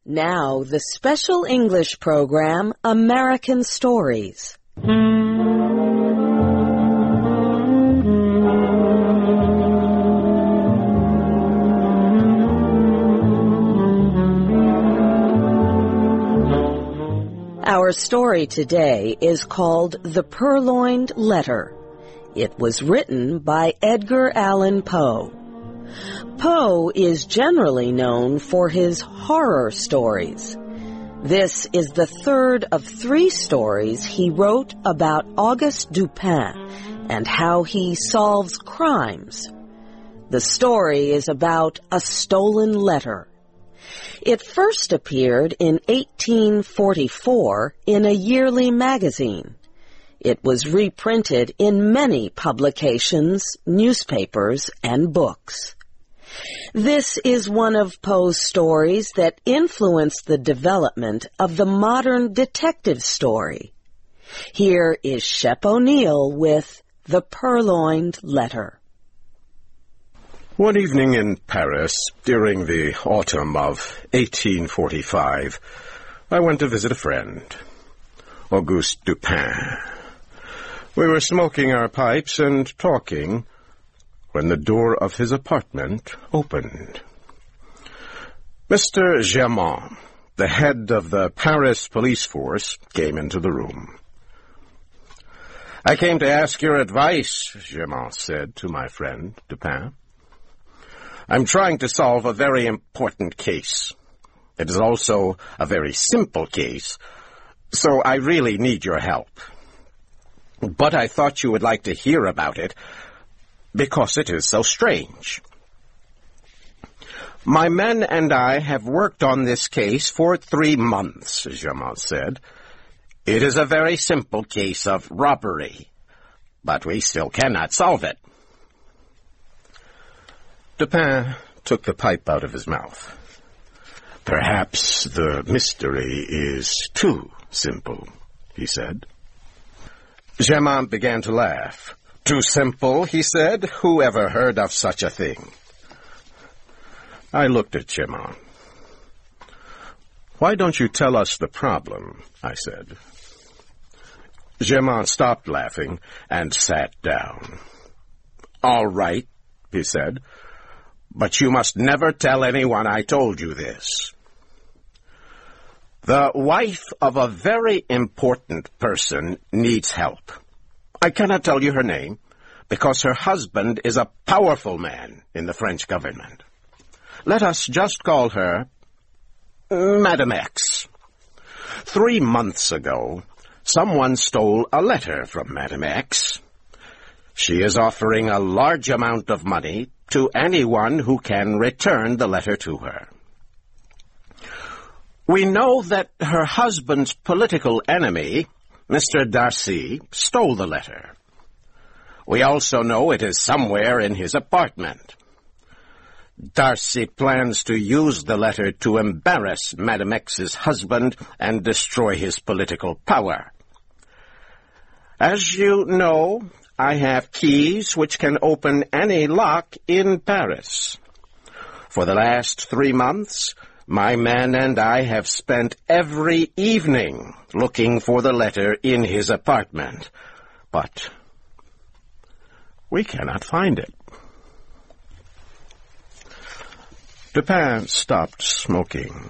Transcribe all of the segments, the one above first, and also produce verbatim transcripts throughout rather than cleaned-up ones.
Now, the special English program, American Stories. Our story today is called The Purloined Letter. It was written by Edgar Allan Poe. Poe is generally known for his horror stories. This is the third of three stories he wrote about Auguste Dupin and how he solves crimes. The story is about a stolen letter. It first appeared in eighteen forty-four in a yearly magazine. It was reprinted in many publications, newspapers, and books. This is one of Poe's stories that influenced the development of the modern detective story. Here is Shep O'Neal with The Purloined Letter. One evening in Paris, during the autumn of eighteen forty-five, I went to visit a friend, Auguste Dupin. We were smoking our pipes and talking when the door of his apartment opened. Mister Germain, the head of the Paris police force, came into the room. "I came to ask your advice," Germain said to my friend Dupin. "I'm trying to solve a very important case. It is also a very simple case, so I really need your help. But I thought you would like to hear about it, because it is so strange. My men and I have worked on this case for three months, Germain said. It is a very simple case of robbery, but we still cannot solve it." Dupin took the pipe out of his mouth. "Perhaps the mystery is too simple," he said. Germain began to laugh. "Too simple," he said. "Who ever heard of such a thing?" I looked at Germain. "Why don't you tell us the problem?" I said. Germain stopped laughing and sat down. "All right," he said, "but you must never tell anyone I told you this. The wife of a very important person needs help. I cannot tell you her name, because her husband is a powerful man in the French government. Let us just call her Madame X. Three months ago, someone stole a letter from Madame X. She is offering a large amount of money to anyone who can return the letter to her. We know that her husband's political enemy, Mister Darcy, stole the letter. We also know it is somewhere in his apartment. Darcy plans to use the letter to embarrass Madame X's husband and destroy his political power. As you know, I have keys which can open any lock in Paris. For the last three months, my men and I have spent every evening looking for the letter in his apartment, but we cannot find it." Dupin stopped smoking.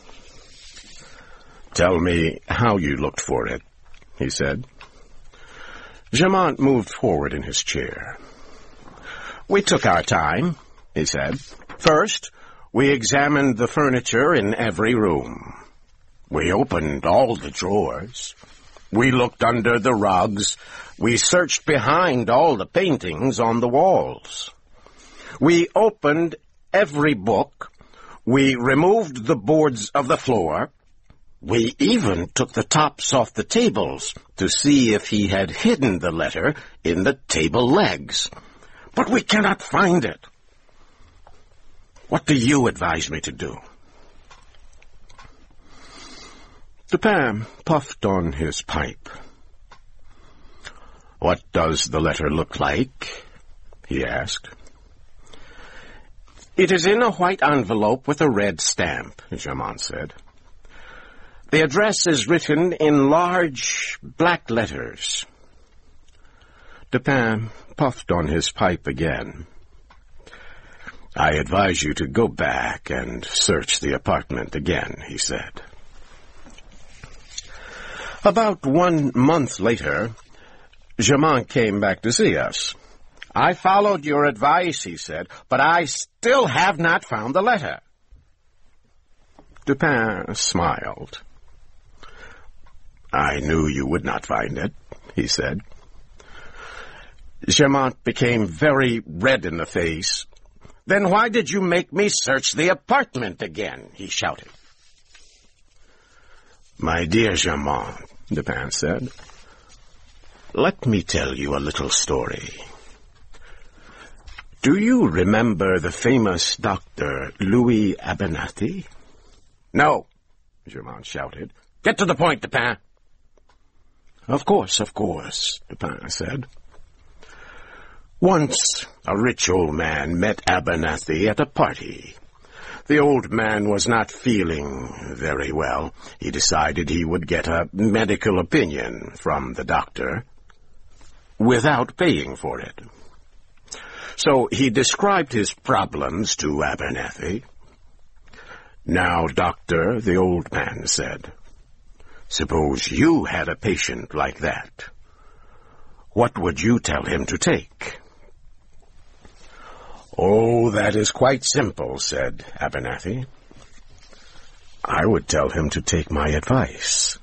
"Tell me how you looked for it," he said. Germain moved forward in his chair. "We took our time," he said. "First, we examined the furniture in every room. We opened all the drawers. We looked under the rugs. We searched behind all the paintings on the walls. We opened every book. We removed the boards of the floor. We even took the tops off the tables to see if he had hidden the letter in the table legs. But we cannot find it. What do you advise me to do?" Dupin puffed on his pipe. "What does the letter look like?" he asked. "It is in a white envelope with a red stamp," Germain said. "The address is written in large black letters." Dupin puffed on his pipe again. "I advise you to go back and search the apartment again," he said. About one month later, Germain came back to see us. "I followed your advice," he said, "but I still have not found the letter." Dupin smiled. "I knew you would not find it," he said. Germain became very red in the face. "Then why did you make me search the apartment again?" he shouted. "My dear Germain," Dupin said, "let me tell you a little story. Do you remember the famous doctor Louis Abernathy?" "No," Germain shouted. "Get to the point, Dupin." "Of course, of course," Dupin said. "Once a rich old man met Abernathy at a party. The old man was not feeling very well. He decided he would get a medical opinion from the doctor without paying for it. So he described his problems to Abernathy. "Now, doctor," the old man said, "suppose you had a patient like that. What would you tell him to take?" "Oh, that is quite simple," said Abernathy. "I would tell him to take my advice."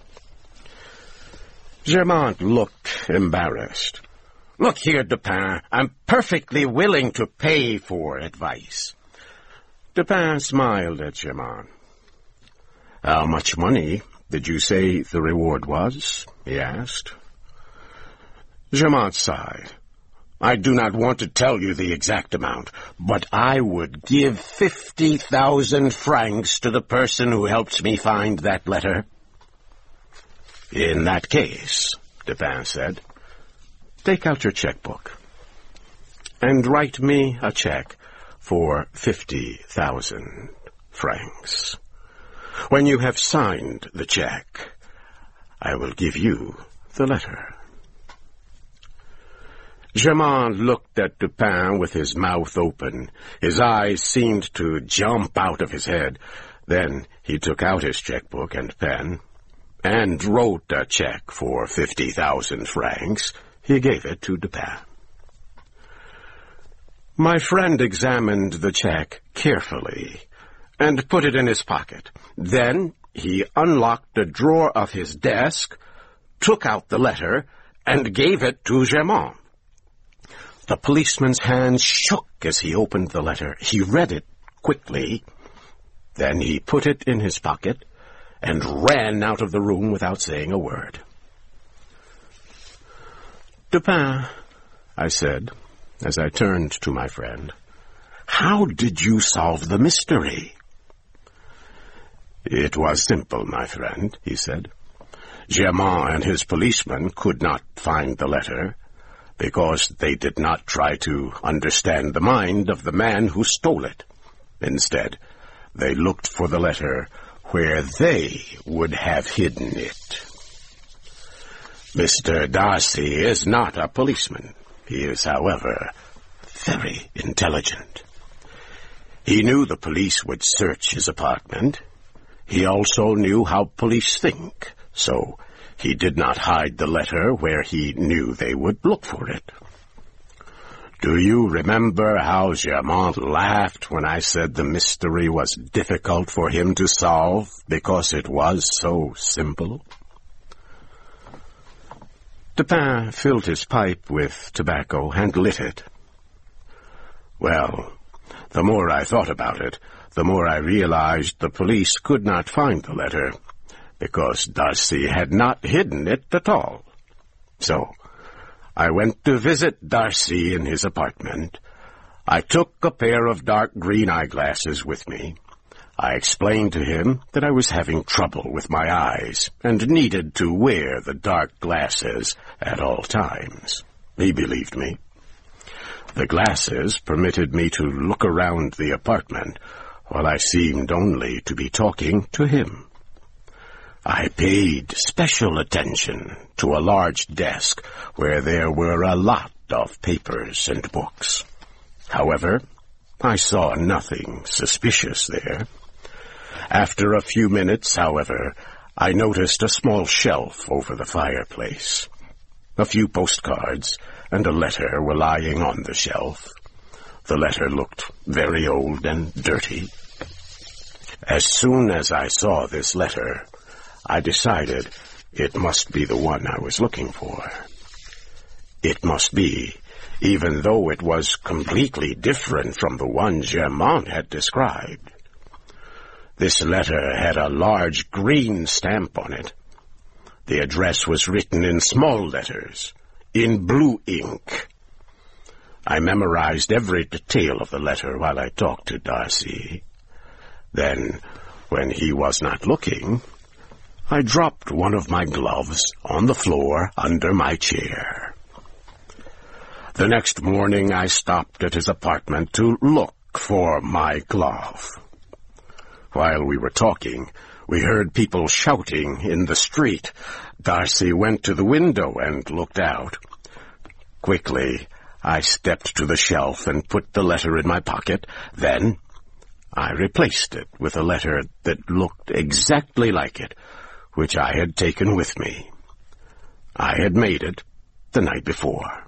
Germain looked embarrassed. "Look here, Dupin, I'm perfectly willing to pay for advice." Dupin smiled at Germain. "How much money did you say the reward was?" he asked. Germain sighed. "I do not want to tell you the exact amount, but I would give fifty thousand francs to the person who helps me find that letter." "In that case," Dupin said, "take out your checkbook and write me a check for fifty thousand francs. When you have signed the check, I will give you the letter." Germain looked at Dupin with his mouth open. His eyes seemed to jump out of his head. Then he took out his checkbook and pen and wrote a check for fifty thousand francs. He gave it to Dupin. My friend examined the check carefully and put it in his pocket. Then he unlocked a drawer of his desk, took out the letter, and gave it to Germain. The policeman's hands shook as he opened the letter. He read it quickly. Then he put it in his pocket and ran out of the room without saying a word. "Dupin," I said, as I turned to my friend, "how did you solve the mystery?" "It was simple, my friend," he said. "Germain and his policeman could not find the letter, because they did not try to understand the mind of the man who stole it. Instead, they looked for the letter where they would have hidden it. Mister Darcy is not a policeman. He is, however, very intelligent. He knew the police would search his apartment. He also knew how police think, so he did not hide the letter where he knew they would look for it. Do you remember how Germain laughed when I said the mystery was difficult for him to solve because it was so simple?" Dupin filled his pipe with tobacco and lit it. "Well, the more I thought about it, the more I realized the police could not find the letter, because Darcy had not hidden it at all. So I went to visit Darcy in his apartment. I took a pair of dark green eyeglasses with me. I explained to him that I was having trouble with my eyes and needed to wear the dark glasses at all times. He believed me. The glasses permitted me to look around the apartment, while I seemed only to be talking to him. I paid special attention to a large desk where there were a lot of papers and books. However, I saw nothing suspicious there. After a few minutes, however, I noticed a small shelf over the fireplace. A few postcards and a letter were lying on the shelf. The letter looked very old and dirty. As soon as I saw this letter, I decided it must be the one I was looking for. It must be, even though it was completely different from the one Germain had described. This letter had a large green stamp on it. The address was written in small letters, in blue ink. I memorized every detail of the letter while I talked to Darcy. Then, when he was not looking, I dropped one of my gloves on the floor under my chair. The next morning I stopped at his apartment to look for my glove. While we were talking, we heard people shouting in the street. Darcy went to the window and looked out. Quickly, I stepped to the shelf and put the letter in my pocket. Then, I replaced it with a letter that looked exactly like it, which I had taken with me. I had made it the night before.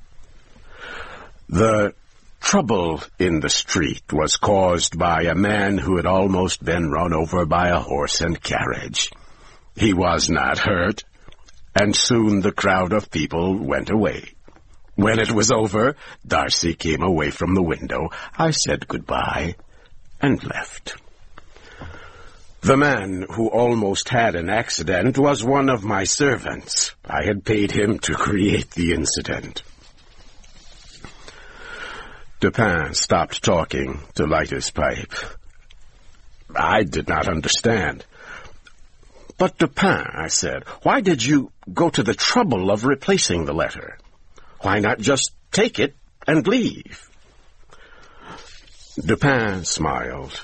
The trouble in the street was caused by a man who had almost been run over by a horse and carriage. He was not hurt, and soon the crowd of people went away. When it was over, Darcy came away from the window. I said goodbye and left. The man who almost had an accident was one of my servants. I had paid him to create the incident. Dupin stopped talking to light his pipe. I did not understand. "But Dupin," I said, "why did you go to the trouble of replacing the letter? Why not just take it and leave?" Dupin smiled.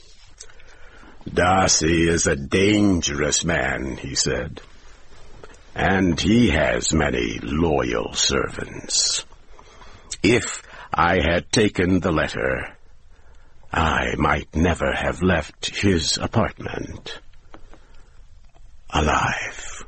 "Darcy is a dangerous man," he said, "and he has many loyal servants. If I had taken the letter, I might never have left his apartment alive."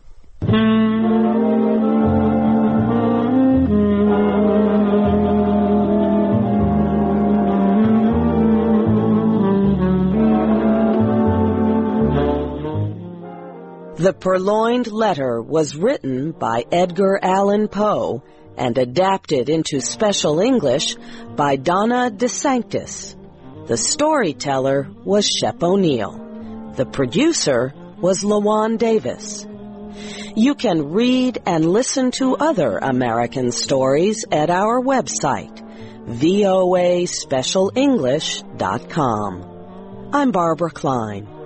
The Purloined Letter was written by Edgar Allan Poe and adapted into special English by Donna DeSanctis. The storyteller was Shep O'Neill. The producer was LaJuan Davis. You can read and listen to other American stories at our website, V O A special english dot com. I'm Barbara Klein.